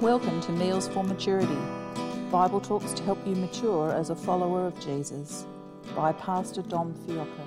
Welcome to Meals for Maturity, Bible talks to help you mature as a follower of Jesus, by Pastor Dom Fiocco.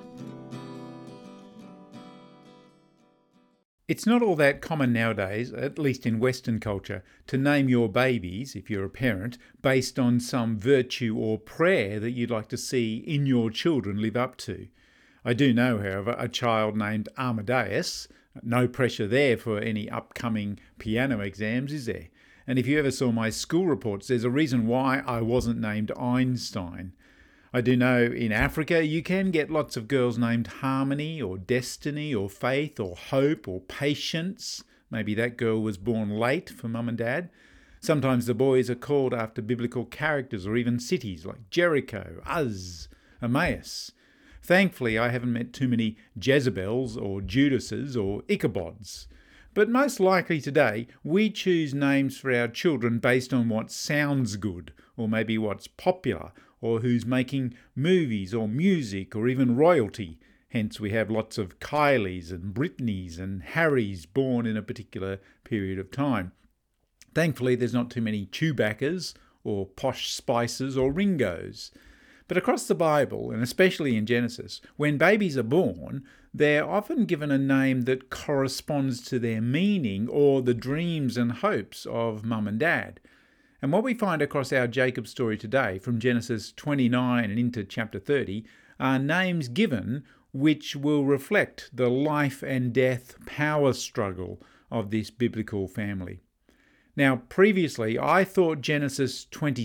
It's not all that common nowadays, at least in Western culture, to name your babies, if you're a parent, based on some virtue or prayer that you'd like to see in your children live up to. I do know, however, a child named Amadeus. No pressure there for any upcoming piano exams, is there? And if you ever saw my school reports, there's a reason why I wasn't named Einstein. I do know in Africa you can get lots of girls named Harmony or Destiny or Faith or Hope or Patience. Maybe that girl was born late for mum and dad. Sometimes the boys are called after biblical characters or even cities like Jericho, Uz, Emmaus. Thankfully, I haven't met too many Jezebels or Judases or Ichabods. But most likely today, we choose names for our children based on what sounds good, or maybe what's popular, or who's making movies or music or even royalty. Hence we have lots of Kylies and Britneys and Harrys born in a particular period of time. Thankfully, there's not too many Chewbaccas or Posh Spices or Ringos. But across the Bible, and especially in Genesis, when babies are born, they're often given a name that corresponds to their meaning or the dreams and hopes of mum and dad. And what we find across our Jacob story today, from Genesis 29 and into chapter 30, are names given which will reflect the life and death power struggle of this biblical family. Now, previously, I thought Genesis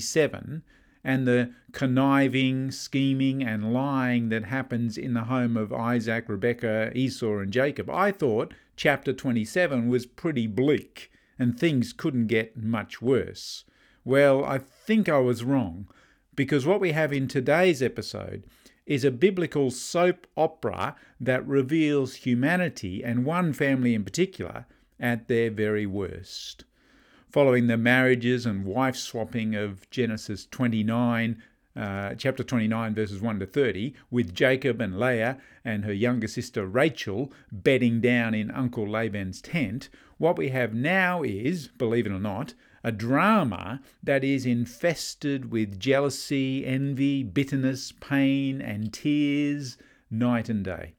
27 and the conniving, scheming and lying that happens in the home of Isaac, Rebekah, Esau and Jacob, I thought chapter 27 was pretty bleak and things couldn't get much worse. Well, I think I was wrong, because what we have in today's episode is a biblical soap opera that reveals humanity, and one family in particular, at their very worst. Following the marriages and wife swapping of Genesis 29, chapter 29, verses 1 to 30, with Jacob and Leah and her younger sister Rachel bedding down in Uncle Laban's tent, what we have now is, believe it or not, a drama that is infested with jealousy, envy, bitterness, pain, and tears night and day.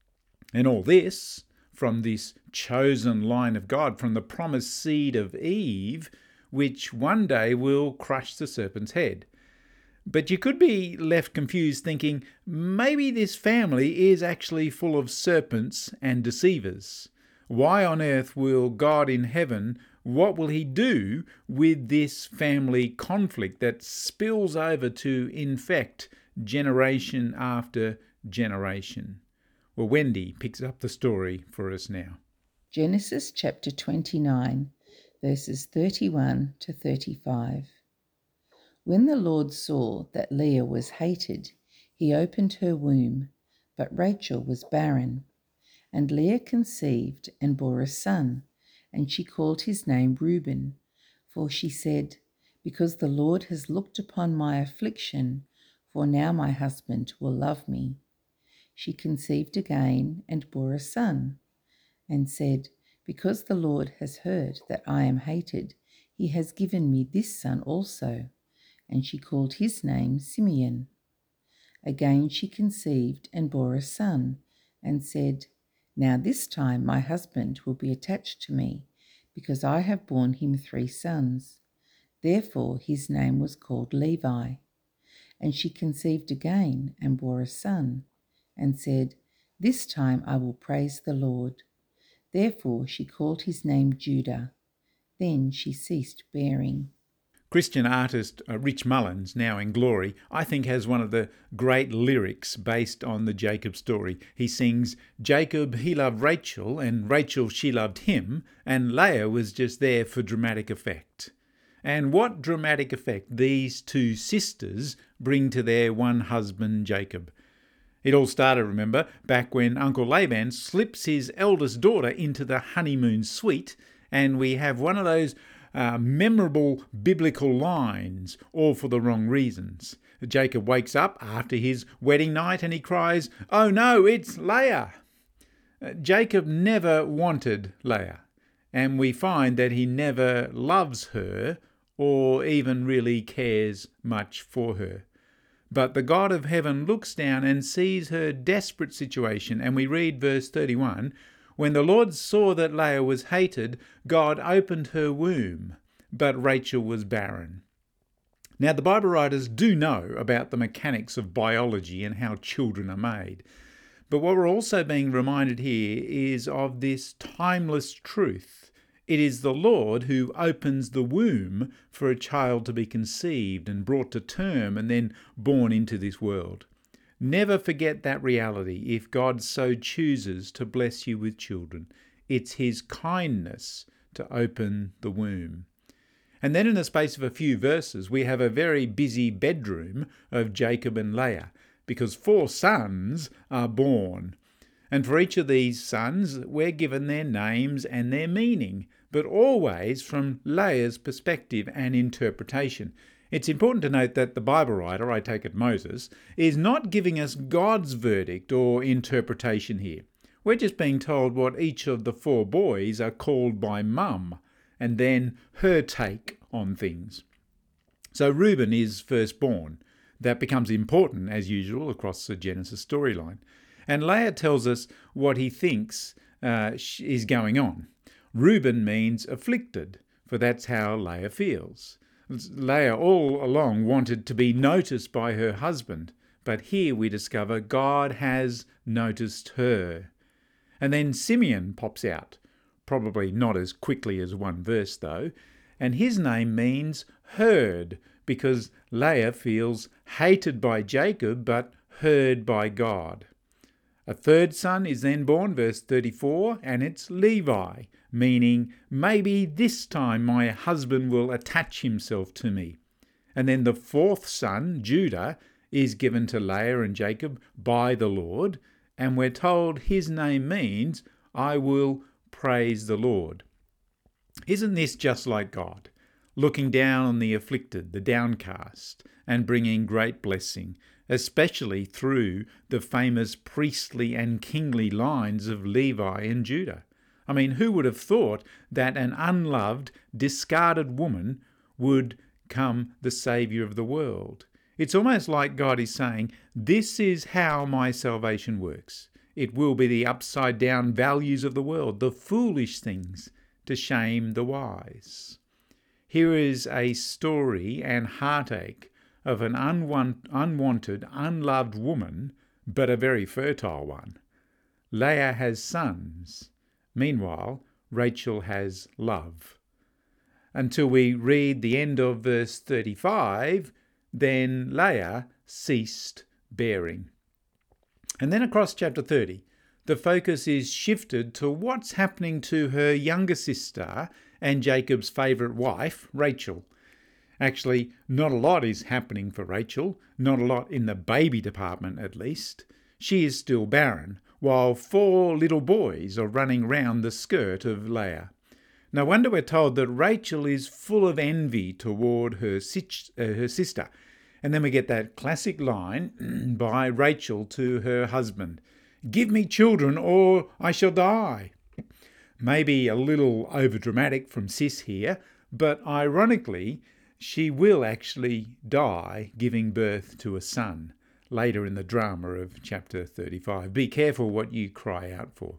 And all this from this chosen line of God, from the promised seed of Eve, which one day will crush the serpent's head. But you could be left confused thinking, maybe this family is actually full of serpents and deceivers. Why on earth will God in heaven, what will he do with this family conflict that spills over to infect generation after generation? Well, Wendy picks up the story for us now. Genesis chapter 29, verses 31 to 35. When the Lord saw that Leah was hated, he opened her womb, but Rachel was barren. And Leah conceived and bore a son, and she called his name Reuben, for she said, "Because the Lord has looked upon my affliction, for now my husband will love me." She conceived again and bore a son, and said, "Because the Lord has heard that I am hated, he has given me this son also." And she called his name Simeon. Again she conceived and bore a son, and said, "Now this time my husband will be attached to me, because I have borne him 3 sons." Therefore his name was called Levi. And she conceived again and bore a son, and said, "This time I will praise the Lord." Therefore she called his name Judah. Then she ceased bearing. Christian artist Rich Mullins, now in glory, I think has one of the great lyrics based on the Jacob story. He sings, "Jacob, he loved Rachel, and Rachel, she loved him, and Leah was just there for dramatic effect." And what dramatic effect these 2 sisters bring to their one husband, Jacob. It all started, remember, back when Uncle Laban slips his eldest daughter into the honeymoon suite, and we have one of those memorable biblical lines, all for the wrong reasons. Jacob wakes up after his wedding night and he cries, "Oh no, it's Leah!" Jacob never wanted Leah. and we find that he never loves her or even really cares much for her. But the God of heaven looks down and sees her desperate situation, and we read verse 31, "When the Lord saw that Leah was hated, God opened her womb, but Rachel was barren." Now, the Bible writers do know about the mechanics of biology and how children are made. But what we're also being reminded here is of this timeless truth. It is the Lord who opens the womb for a child to be conceived and brought to term and then born into this world. Never forget that reality if God so chooses to bless you with children. It's his kindness to open the womb. And then in the space of a few verses, we have a very busy bedroom of Jacob and Leah, because 4 sons are born. And for each of these sons, we're given their names and their meaning, but always from Leah's perspective and interpretation. It's important to note that the Bible writer, I take it Moses, is not giving us God's verdict or interpretation here. We're just being told what each of the 4 boys are called by Mum, and then her take on things. So Reuben is firstborn. That becomes important, as usual, across the Genesis storyline. And Leah tells us what he thinks is going on. Reuben means afflicted, for that's how Leah feels. Leah all along wanted to be noticed by her husband, but here we discover God has noticed her. And then Simeon pops out, probably not as quickly as one verse though, and his name means heard, because Leah feels hated by Jacob but heard by God. A 3rd son is then born, verse 34, and it's Levi, meaning maybe this time my husband will attach himself to me. And then the 4th son, Judah, is given to Leah and Jacob by the Lord, and we're told his name means I will praise the Lord. Isn't this just like God? Looking down on the afflicted, the downcast, and bringing great blessing, especially through the famous priestly and kingly lines of Levi and Judah. I mean, who would have thought that an unloved, discarded woman would come the saviour of the world? It's almost like God is saying, this is how my salvation works. It will be the upside-down values of the world, the foolish things, to shame the wise. Here is a story and heartache of an unwanted, unloved woman, but a very fertile one. Leah has sons. Meanwhile, Rachel has love. Until we read the end of verse 35, then Leah ceased bearing. And then across chapter 30, the focus is shifted to what's happening to her younger sister and Jacob's favourite wife, Rachel. Actually, not a lot is happening for Rachel, not a lot in the baby department at least. She is still barren, while 4 little boys are running round the skirt of Leah. No wonder we're told that Rachel is full of envy toward her sister. And then we get that classic line by Rachel to her husband, "Give me children or I shall die." Maybe a little overdramatic from Sis here, but ironically, she will actually die giving birth to a son later in the drama of chapter 35. Be careful what you cry out for.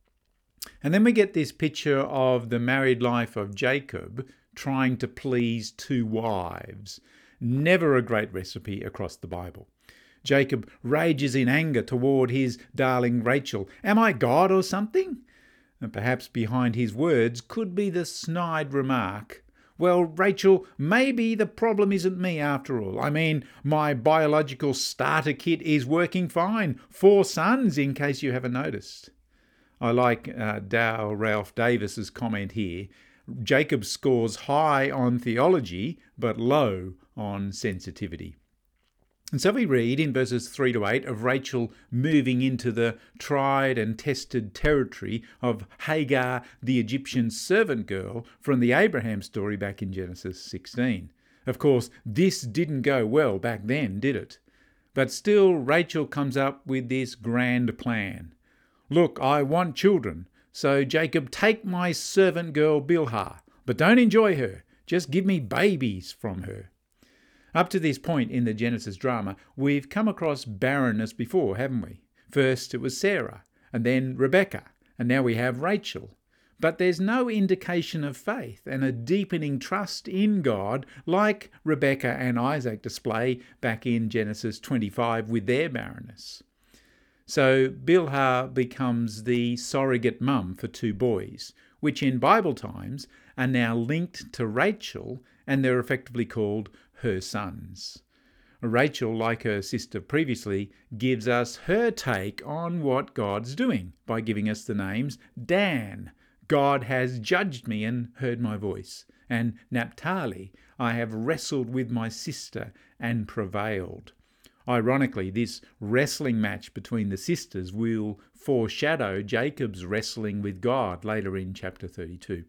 And then we get this picture of the married life of Jacob trying to please 2 wives. Never a great recipe across the Bible. Jacob rages in anger toward his darling Rachel. Am I God or something? And perhaps behind his words could be the snide remark, well, Rachel, maybe the problem isn't me after all. I mean, my biological starter kit is working fine. 4 sons, in case you haven't noticed. I like Dow Ralph Davis's comment here. Jacob scores high on theology, but low on sensitivity. And so we read in verses 3 to 8 of Rachel moving into the tried and tested territory of Hagar, the Egyptian servant girl from the Abraham story back in Genesis 16. Of course, this didn't go well back then, did it? But still, Rachel comes up with this grand plan. Look, I want children, So Jacob, take my servant girl Bilhah, but don't enjoy her. Just give me babies from her. Up to this point in the Genesis drama, we've come across barrenness before, haven't we? First it was Sarah, and then Rebecca, and now we have Rachel. But there's no indication of faith and a deepening trust in God like Rebecca and Isaac display back in Genesis 25 with their barrenness. So Bilhah becomes the surrogate mum for two boys, which in Bible times are now linked to Rachel, and they're effectively called her sons. Rachel, like her sister previously, gives us her take on what God's doing by giving us the names Dan, God has judged me and heard my voice, and Naphtali, I have wrestled with my sister and prevailed. Ironically, this wrestling match between the sisters will foreshadow Jacob's wrestling with God later in chapter 32.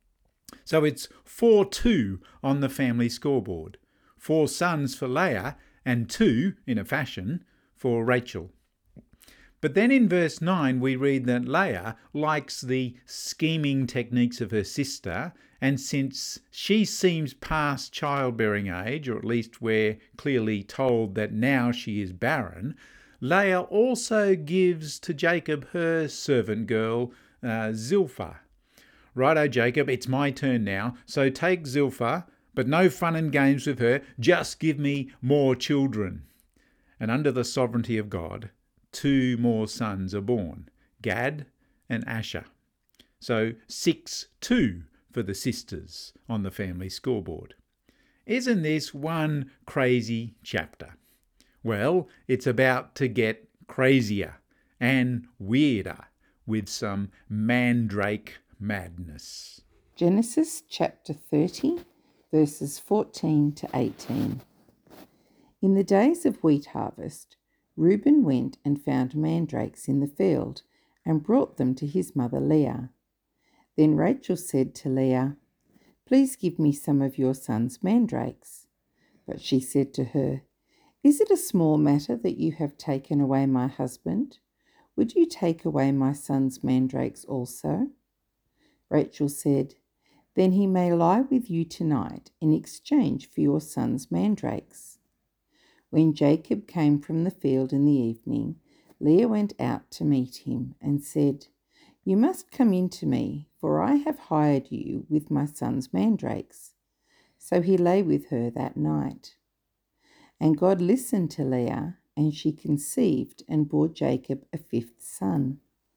So it's 4-2 on the family scoreboard. 4 sons for Leah and 2, in a fashion, for Rachel. But then in verse 9 we read that Leah likes the scheming techniques of her sister, and since she seems past childbearing age, or at least we're clearly told that now she is barren, Leah also gives to Jacob her servant girl, Zilpah. Righto, Jacob, it's my turn now, so take Zilpah, but no fun and games with her, just give me more children. And under the sovereignty of God, 2 more sons are born, Gad and Asher. So 6-2 for the sisters on the family scoreboard. Isn't this one crazy chapter? Well, it's about to get crazier and weirder with some mandrake madness. Genesis chapter 30, verses 14 to 18. In the days of wheat harvest, Reuben went and found mandrakes in the field and brought them to his mother Leah. Then Rachel said to Leah, "Please give me some of your son's mandrakes." But she said to her, "Is it a small matter that you have taken away my husband? Would you take away my son's mandrakes also?" Rachel said, "Then he may lie with you tonight in exchange for your son's mandrakes." When Jacob came from the field in the evening, Leah went out to meet him and said, "You must come in to me, for I have hired you with my son's mandrakes." So he lay with her that night. And God listened to Leah, and she conceived and bore Jacob a 5th son.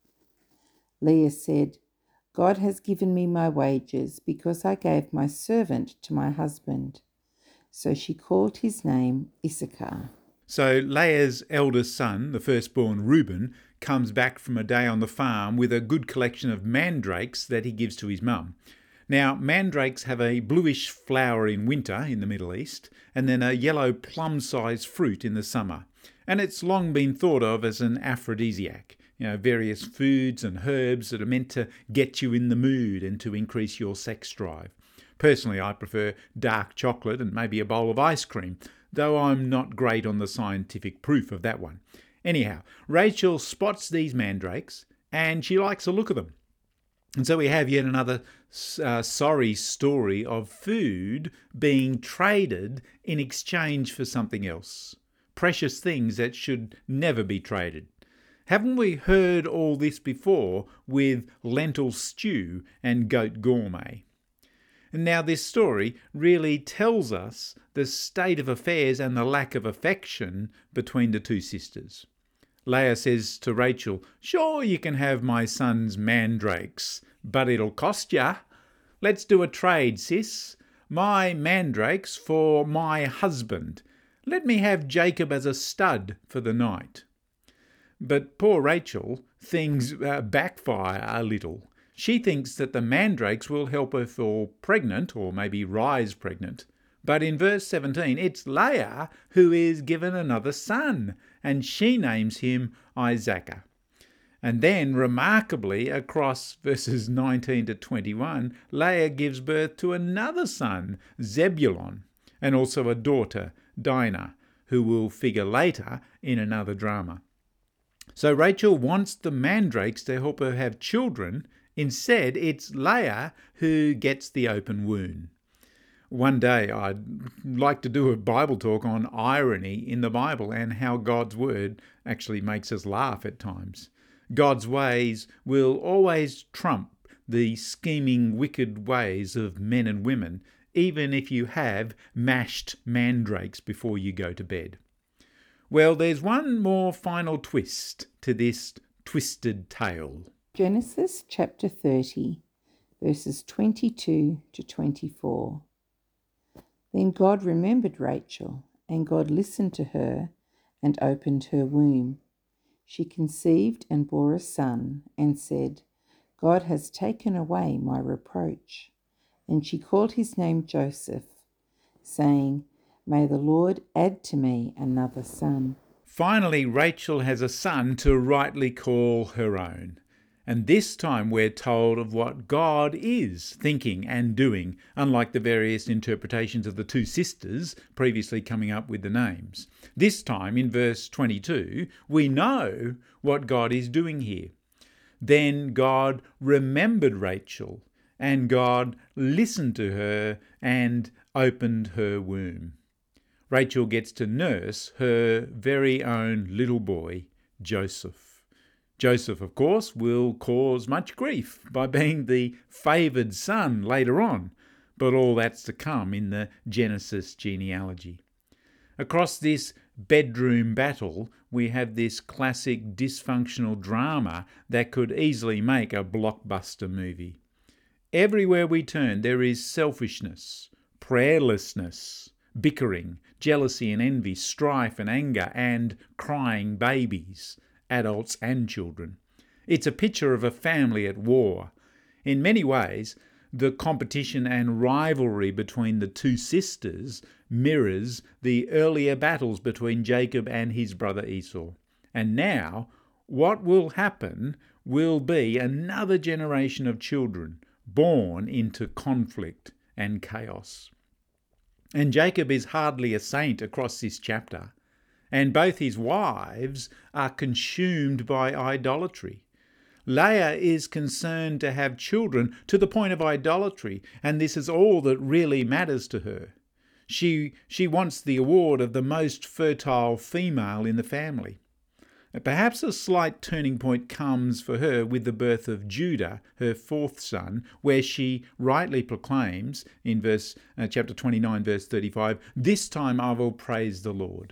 Leah said, "God has given me my wages because I gave my servant to my husband." So she called his name Issachar. So Leah's eldest son, the firstborn Reuben, comes back from a day on the farm with a good collection of mandrakes that he gives to his mum. Now, mandrakes have a bluish flower in winter in the Middle East, and then a yellow plum-sized fruit in the summer. And it's long been thought of as an aphrodisiac. Various foods and herbs that are meant to get you in the mood and to increase your sex drive. Personally, I prefer dark chocolate and maybe a bowl of ice cream, though I'm not great on the scientific proof of that one. Anyhow, Rachel spots these mandrakes and she likes the look of them. And so we have yet another sorry story of food being traded in exchange for something else. Precious things that should never be traded. Haven't we heard all this before with lentil stew and goat gourmet? And now this story really tells us the state of affairs and the lack of affection between the two sisters. Leah says to Rachel, "Sure, you can have my son's mandrakes, but it'll cost ya. Let's do a trade, sis. My mandrakes for my husband. Let me have Jacob as a stud for the night." But poor Rachel, things backfire a little. She thinks that the mandrakes will help her fall pregnant, or maybe rise pregnant. But in verse 17, it's Leah who is given another son, and she names him Isaac. And then, remarkably, across verses 19 to 21, Leah gives birth to another son, Zebulon, and also a daughter, Dinah, who will figure later in another drama. So Rachel wants the mandrakes to help her have children. Instead, it's Leah who gets the open wound. One day I'd like to do a Bible talk on irony in the Bible and how God's word actually makes us laugh at times. God's ways will always trump the scheming, wicked ways of men and women, even if you have mashed mandrakes before you go to bed. Well, there's one more final twist to this twisted tale. Genesis chapter 30, verses 22 to 24. Then God remembered Rachel, and God listened to her and opened her womb. She conceived and bore a son, and said, God has taken away my reproach. And she called his name Joseph, saying, May the Lord add to me another son. Finally, Rachel has a son to rightly call her own. And this time we're told of what God is thinking and doing, unlike the various interpretations of the two sisters previously coming up with the names. This time, in verse 22, we know what God is doing here. Then God remembered Rachel, and God listened to her and opened her womb. Rachel gets to nurse her very own little boy, Joseph. Joseph, of course, will cause much grief by being the favoured son later on, but all that's to come in the Genesis genealogy. Across this bedroom battle, we have this classic dysfunctional drama that could easily make a blockbuster movie. Everywhere we turn, there is selfishness, prayerlessness, bickering, jealousy and envy, strife and anger, and crying babies, adults and children. It's a picture of a family at war. In many ways, the competition and rivalry between the two sisters mirrors the earlier battles between Jacob and his brother Esau. And now, what will happen will be another generation of children born into conflict and chaos. And Jacob is hardly a saint across this chapter, and both his wives are consumed by idolatry. Leah is concerned to have children to the point of idolatry, and this is all that really matters to her. She wants the award of the most fertile female in the family. Perhaps a slight turning point comes for her with the birth of Judah, her fourth son, where she rightly proclaims in chapter 29, verse 35, "This time I will praise the Lord."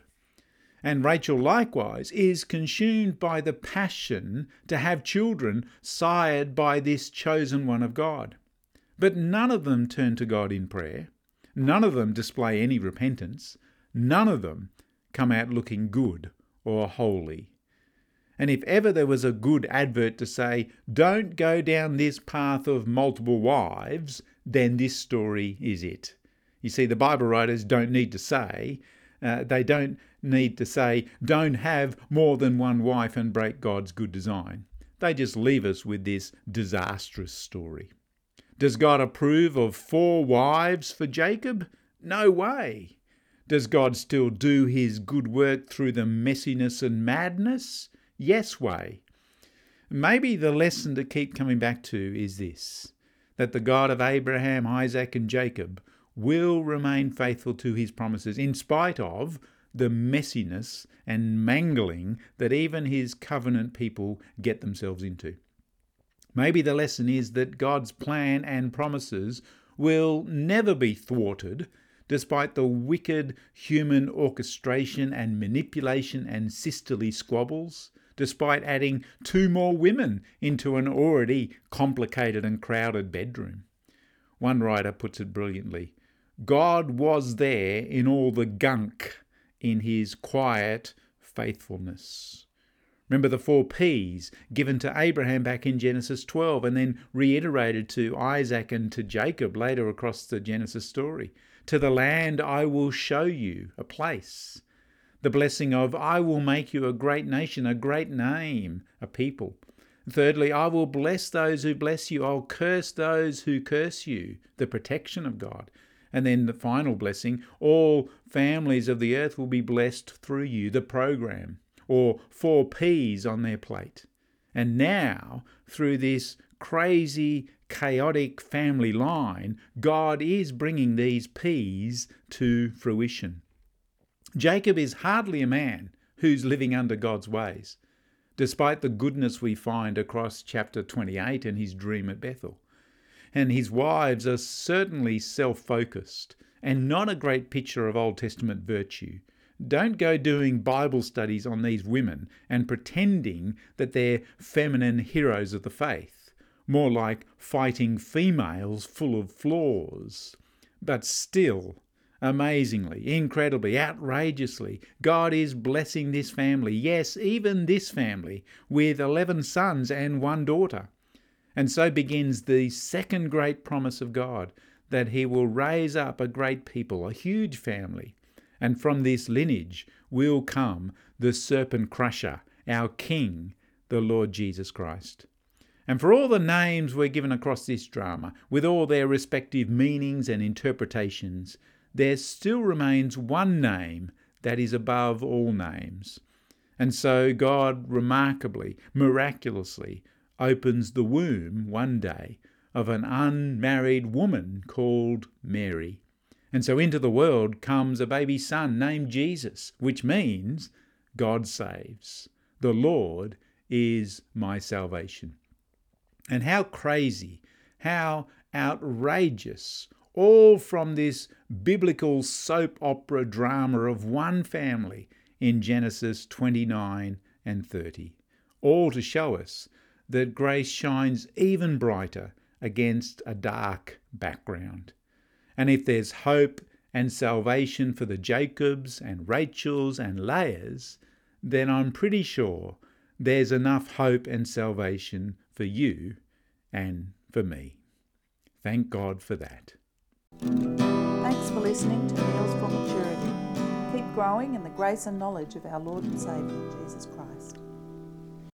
And Rachel likewise is consumed by the passion to have children sired by this chosen one of God. But none of them turn to God in prayer. None of them display any repentance. None of them come out looking good or holy. And if ever there was a good advert to say, don't go down this path of multiple wives, then this story is it. You see, the Bible writers don't need to say, don't have more than one wife and break God's good design. They just leave us with this disastrous story. Does God approve of 4 wives for Jacob? No way. Does God still do his good work through the messiness and madness? Yes way. Maybe the lesson to keep coming back to is this, that the God of Abraham, Isaac and Jacob will remain faithful to his promises in spite of the messiness and mangling that even his covenant people get themselves into. Maybe the lesson is that God's plan and promises will never be thwarted despite the wicked human orchestration and manipulation and sisterly squabbles, despite adding 2 more women into an already complicated and crowded bedroom. One writer puts it brilliantly, God was there in all the gunk in his quiet faithfulness. Remember the 4 P's given to Abraham back in Genesis 12 and then reiterated to Isaac and to Jacob later across the Genesis story. To the land I will show you, a place. The blessing of I will make you a great nation, a great name, a people. Thirdly, I will bless those who bless you. I'll curse those who curse you, the protection of God. And then the final blessing, all families of the earth will be blessed through you, the program. or 4 peas on their plate. And now, through this crazy, chaotic family line, God is bringing these peas to fruition. Jacob is hardly a man who's living under God's ways, despite the goodness we find across chapter 28 and his dream at Bethel. And his wives are certainly self-focused and not a great picture of Old Testament virtue. Don't go doing Bible studies on these women and pretending that they're feminine heroes of the faith, more like fighting females full of flaws. But still, amazingly, incredibly, outrageously, God is blessing this family, yes, even this family, with 11 sons and 1 daughter. And so begins the second great promise of God, that he will raise up a great people, a huge family. And from this lineage will come the serpent crusher, our King, the Lord Jesus Christ. And for all the names we're given across this drama, with all their respective meanings and interpretations, there still remains one name that is above all names. And so God remarkably, miraculously, opens the womb one day of an unmarried woman called Mary. And so into the world comes a baby son named Jesus, which means God saves. The Lord is my salvation. And how crazy, how outrageous, all from this biblical soap opera drama of one family in Genesis 29 and 30. All to show us that grace shines even brighter against a dark background. And if there's hope and salvation for the Jacobs and Rachels and Leahs, then I'm pretty sure there's enough hope and salvation for you and for me. Thank God for that. Thanks for listening to Meals for Maturity. Keep growing in the grace and knowledge of our Lord and Saviour, Jesus Christ.